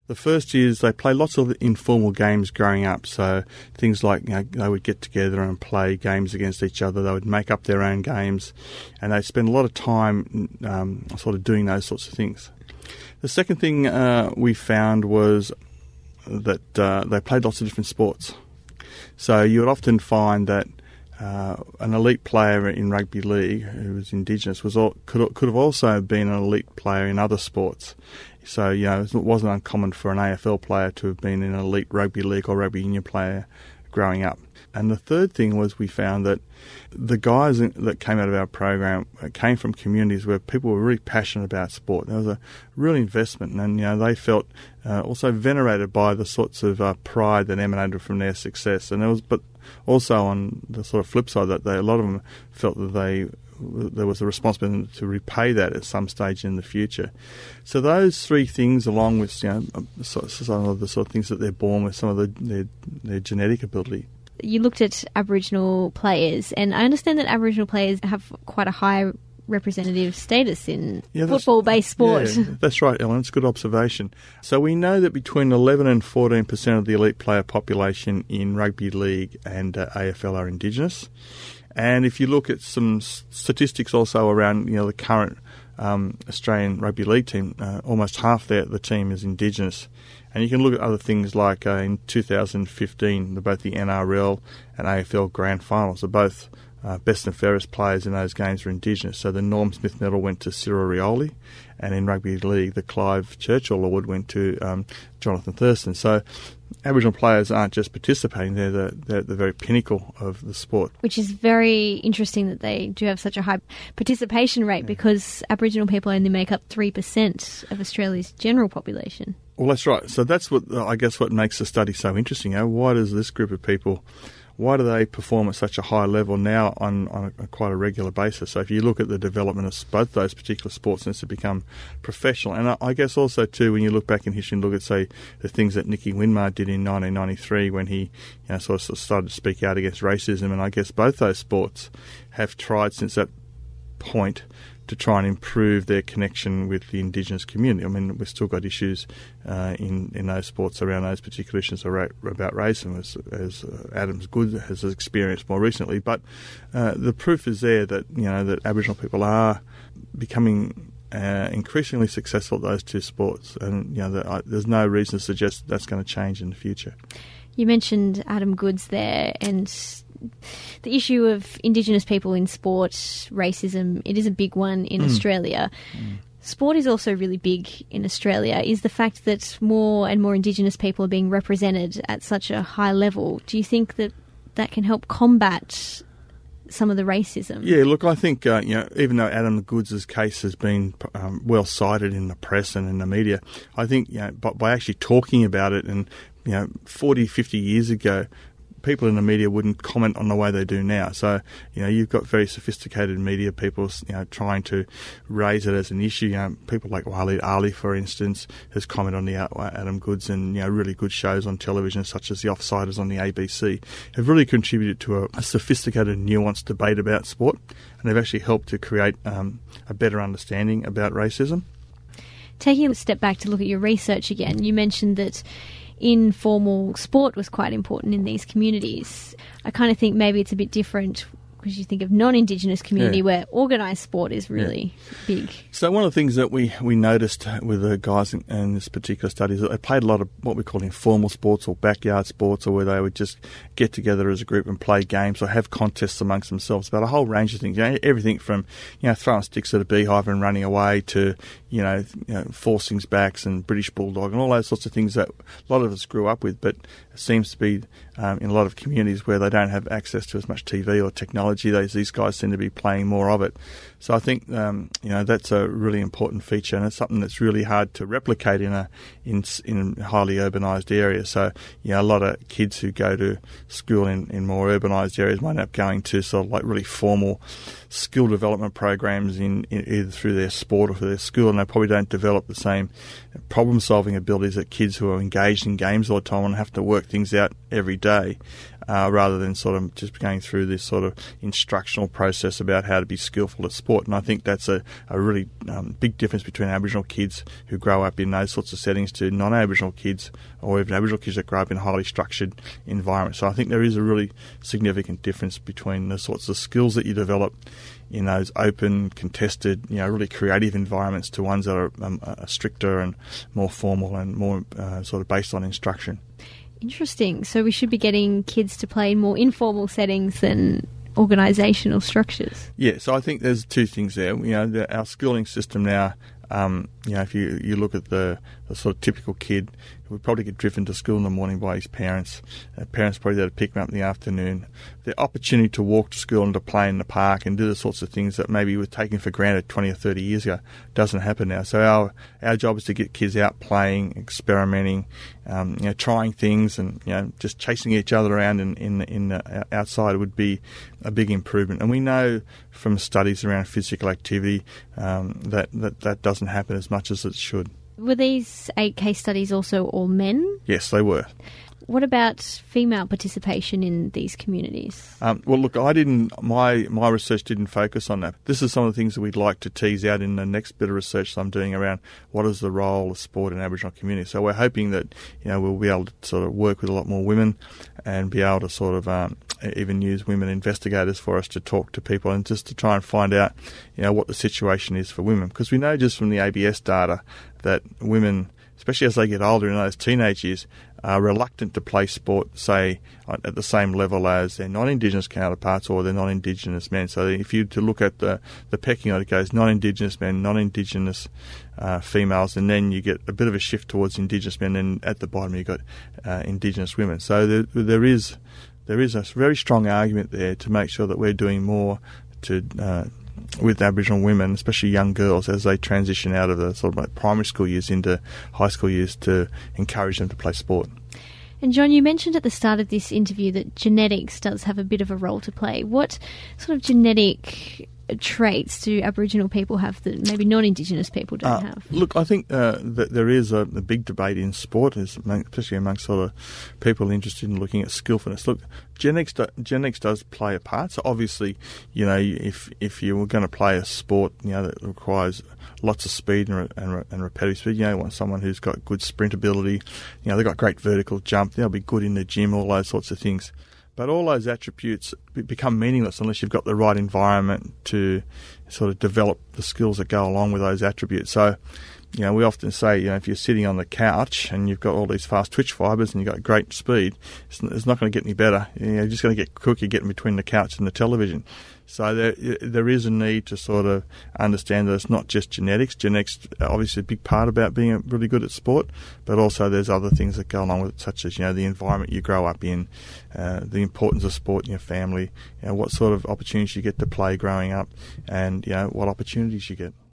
The first is they play lots of informal games growing up. So things like, they would get together and play games against each other. They would make up their own games, and they spend a lot of time sort of doing those sorts of things. The second thing we found was that they played lots of different sports. So you would often find that an elite player in rugby league who was Indigenous could have also been an elite player in other sports. So, it wasn't uncommon for an AFL player to have been an elite rugby league or rugby union player growing up. And the third thing was we found that the guys that came out of our program came from communities where people were really passionate about sport. There was a real investment, and they felt also venerated by the sorts of pride that emanated from their success. But also on the sort of flip side, that a lot of them felt that there was a responsibility to repay that at some stage in the future. So those three things, along with some of the sort of things that they're born with, some of their genetic ability. You looked at Aboriginal players, and I understand that Aboriginal players have quite a high representative status in football-based sport. Yeah, that's right, Ellen. It's a good observation. So we know that between 11 and 14% of the elite player population in rugby league and AFL are Indigenous. And if you look at some statistics also around the current Australian rugby league team, almost half the team is Indigenous. And you can look at other things like in 2015, both the NRL and AFL grand finals are both best and fairest players in those games were Indigenous. So the Norm Smith medal went to Cyril Rioli, and in rugby league, the Clive Churchill Award went to Jonathan Thurston. So Aboriginal players aren't just participating, they're the very pinnacle of the sport. Which is very interesting that they do have such a high participation rate, because Aboriginal people only make up 3% of Australia's general population. Well, that's right. So that's what makes the study so interesting. Why does this group of people, why do they perform at such a high level now on quite a regular basis? So if you look at the development of both those particular sports since they become professional, and I guess also too when you look back in history and look at, say, the things that Nicky Winmar did in 1993 when he sort of started to speak out against racism, and I guess both those sports have tried since that point to try and improve their connection with the Indigenous community. I mean, we've still got issues in those sports around those particular issues about racism, as Adams Good has experienced more recently. But the proof is there that that Aboriginal people are becoming increasingly successful at those two sports, and there's no reason to suggest that's going to change in the future. You mentioned Adam Goodes there, and the issue of Indigenous people in sport, racism, it is a big one in Australia. Sport is also really big in Australia. Is the fact that more and more Indigenous people are being represented at such a high level, do you think that can help combat some of the racism? Yeah, look, I think, even though Adam Goodes' case has been well cited in the press and in the media, I think, by actually talking about it, and 40, 50 years ago, people in the media wouldn't comment on the way they do now. So, you've got very sophisticated media people, trying to raise it as an issue. People like Waleed Ali, for instance, has commented on the Adam Goodes, and, really good shows on television, such as The Offsiders on the ABC, have really contributed to a sophisticated, nuanced debate about sport, and they've actually helped to create a better understanding about racism. Taking a step back to look at your research again, you mentioned that informal sport was quite important in these communities. I kind of think maybe it's a bit different because you think of non-Indigenous community where organised sport is really big. So one of the things that we noticed with the guys in this particular study is that they played a lot of what we call informal sports or backyard sports, or where they would just get together as a group and play games or have contests amongst themselves about a whole range of things. Everything from throwing sticks at a beehive and running away to forcings backs and British bulldog and all those sorts of things that a lot of us grew up with, but it seems to be in a lot of communities where they don't have access to as much TV or technology. These guys seem to be playing more of it. So I think that's a really important feature, and it's something that's really hard to replicate in a highly urbanised area. So a lot of kids who go to school in more urbanised areas might end up going to sort of like really formal skill development programs in either through their sport or through their school, and they probably don't develop the same problem-solving abilities that kids who are engaged in games all the time and have to work things out every day rather than sort of just going through this sort of instructional process about how to be skillful at sport. And I think that's a really big difference between Aboriginal kids who grow up in those sorts of settings to non-Aboriginal kids, or even Aboriginal kids that grow up in highly structured environments. So I think there is a really significant difference between the sorts of skills that you develop in those open, contested, really creative environments to ones that are stricter and more formal and more sort of based on instruction. Interesting. So we should be getting kids to play in more informal settings than organisational structures. Yeah, so I think there's two things there. Our schooling system now, if you look at the sort of typical kid, would probably get driven to school in the morning by his parents. Parents probably there to pick him up in the afternoon. The opportunity to walk to school and to play in the park and do the sorts of things that maybe were taken for granted 20 or 30 years ago doesn't happen now. So our job is to get kids out playing, experimenting, trying things, and just chasing each other around in outside would be a big improvement. And we know from studies around physical activity that doesn't happen as much as it should. Were these 8 case studies also all men? Yes, they were. What about female participation in these communities? Well, look, my research didn't focus on that. This is some of the things that we'd like to tease out in the next bit of research that I'm doing around what is the role of sport in Aboriginal communities. So we're hoping that we'll be able to sort of work with a lot more women and be able to sort of even use women investigators for us to talk to people and just to try and find out what the situation is for women. Because we know just from the ABS data that women, especially as they get older in those teenage years, are reluctant to play sport, say, at the same level as their non-Indigenous counterparts or their non-Indigenous men. So if you to look at the pecking order, it goes non-Indigenous men, non-Indigenous females, and then you get a bit of a shift towards Indigenous men, and at the bottom you've got Indigenous women. So there is a very strong argument there to make sure that we're doing more to with Aboriginal women, especially young girls, as they transition out of the sort of like primary school years into high school years, to encourage them to play sport. And John, you mentioned at the start of this interview that genetics does have a bit of a role to play. What sort of genetic traits do Aboriginal people have that maybe non-Indigenous people don't have? Look, I think that there is a big debate in sport, especially amongst sort of people interested in looking at skillfulness. Look, genetics does play a part. So obviously, if you were going to play a sport, that requires lots of speed and repetitive speed, you want someone who's got good sprint ability. They've got great vertical jump. They'll be good in the gym, all those sorts of things. But all those attributes become meaningless unless you've got the right environment to sort of develop the skills that go along with those attributes. So, we often say, if you're sitting on the couch and you've got all these fast twitch fibres and you've got great speed, it's not going to get any better. You're just going to get quicker getting between the couch and the television. So there is a need to sort of understand that it's not just genetics. Genetics are obviously a big part about being really good at sport, but also there's other things that go along with it, such as, the environment you grow up in, the importance of sport in your family, what sort of opportunities you get to play growing up, and, what opportunities you get.